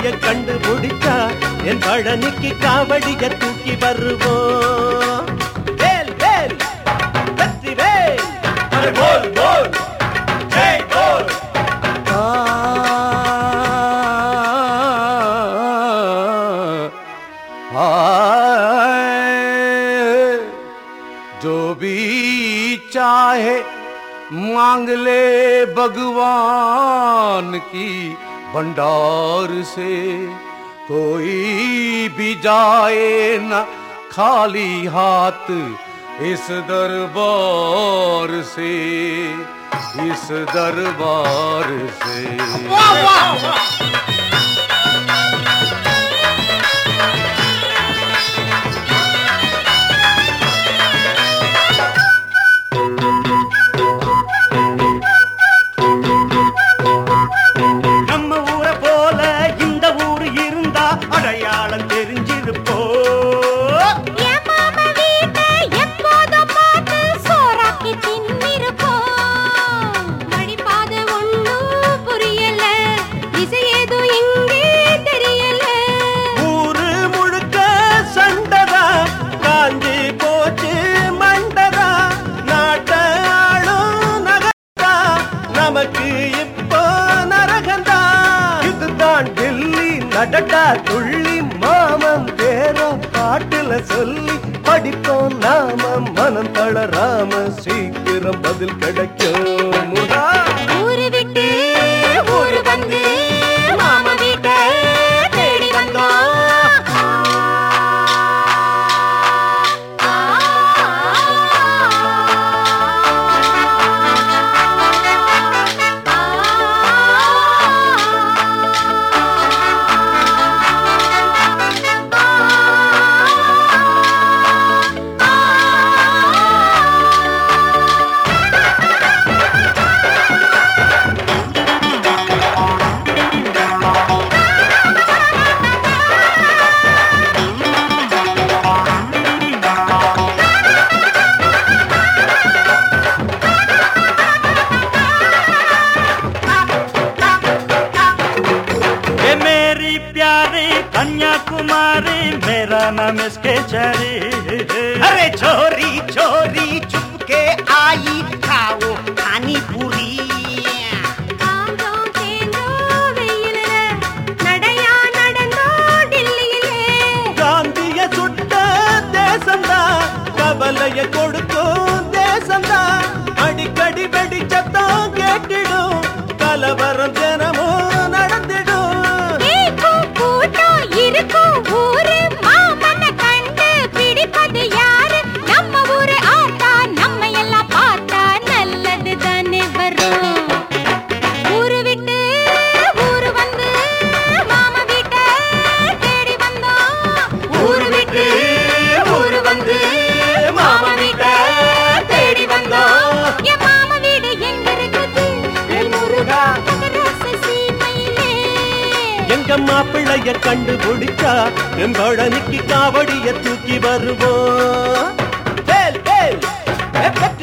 மாப்பிளைய கண்டுபிடிச்சா என் பழனிக்கு காவடிய தூக்கி வருவோம். வேல் வேல் வெற்றி வேல் போல் போல் ஜெய் போல். जो भी चाहे मांग ले भगवान की भंडार से, कोई भी जाए न खाली हाथ इस दरबार से, इस दरबार से. वाह वाह அடையாளம் தெரிஞ்சிருப்போ. என் மாமா வீட்டை எப்போதும் பார்த்து சோறாக்கி தின்னிருப்போ. வழிபாத ஒண்ணும் புரியல, திசை ஏதோ எங்கே தெரியல. ஊரு முழுக்க சண்டதா, காஞ்சி போச்சு மண்டதா, நாட்டாளும் நகர்ந்தா, நமக்கு இப்போ நரகந்தா. இதுதான் டெல்லி நடட்டா துள்ளி மாமன் பேரோ பாட்டுல சொல்லி படிப்போம் நாம மனம் தளராம சீக்கிரம் பதில் கிடைக்கும். ஊரு விட்டு ஊரு வந்து மாமா வீட்டை தேடி வந்தோம். कन्याकुमारी मेरा नाम इसके चरी. अरे छोरी छोरी चुपके आई खाओ पानी पूरी. காந்திய சுட்ட தேசந்தா, கவலைய கொடுக்கும் தேசந்தா, அடிக்கடி வெடிச்சத்தம் கேட்டிடும், கலவரம் தினமும் நடந்திடும். ஊரு மாமனை கண்டு பிடிப்பது யாரு? நம்ம ஊரு ஆத்தா, நம்ம எல்லாம் பார்த்தா நல்லது தானே வரும். ஊரு விட்டு ஊரு வந்து மாமா வீட்டை தேடி வந்தோம். ஊரு விட்டு ஊரு வந்து மாமா வீட்டை தேடி வந்தோம். என் மாமா வீடு எங்க இருக்குது? முருகா சீமையிலே. எங்க மாப்பிளைய கண்டுபிடிச்சா என் பழனிக்கு காவடிய தூக்கி வருவோம். வேல் வேல்